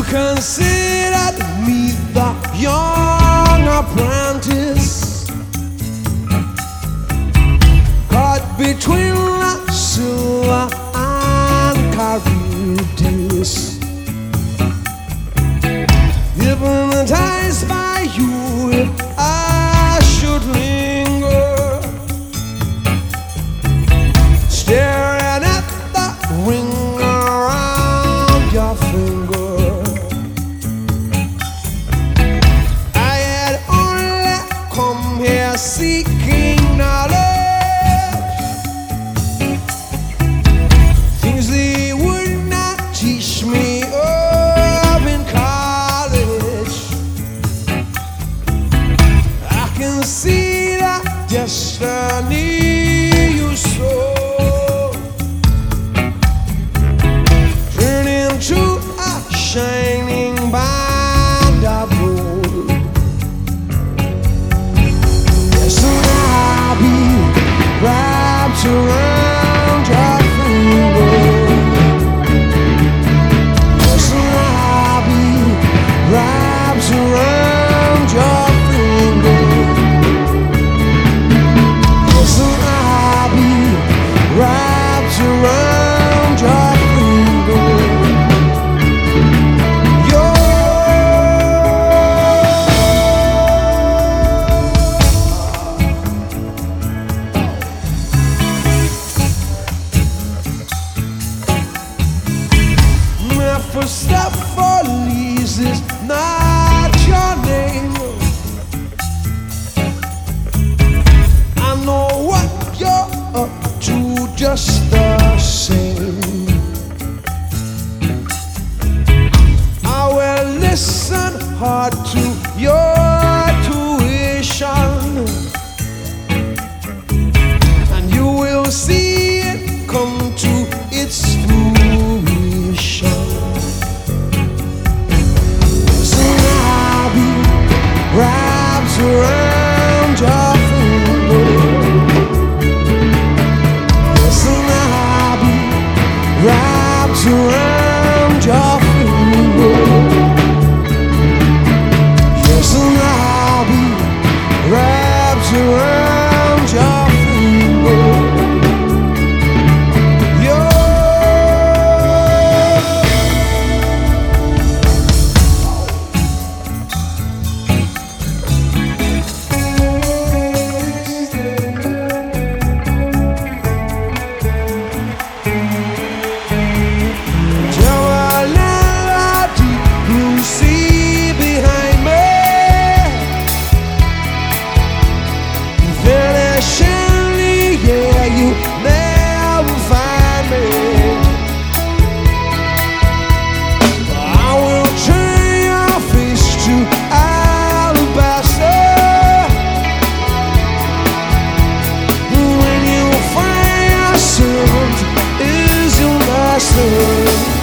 considered me the young apprentice, caught between the silver and Charybdis. Hypnotized by you, if I should linger, staring at the ring around your finger. I had only come here seeking knowledge, things they would not teach me of in college. I can see the destiny you sow, turning to a shining band of gold. Soon I'll be wrapped around your finger. Soon I'll be wrapped around your finger. Soon I'll be wrapped around your finger. Mephistopheles is not your name. I know what you're up to just the same. I will listen hard to your tuition, and you will see it come to its fruition. Wrapped around your finger. Yes, and I'll be wrapped around your finger. Yes, and I'll be wrapped around your finger. See behind me, finishingly, yeah, you never find me. I will turn your face to alabaster when you find your servant is your master.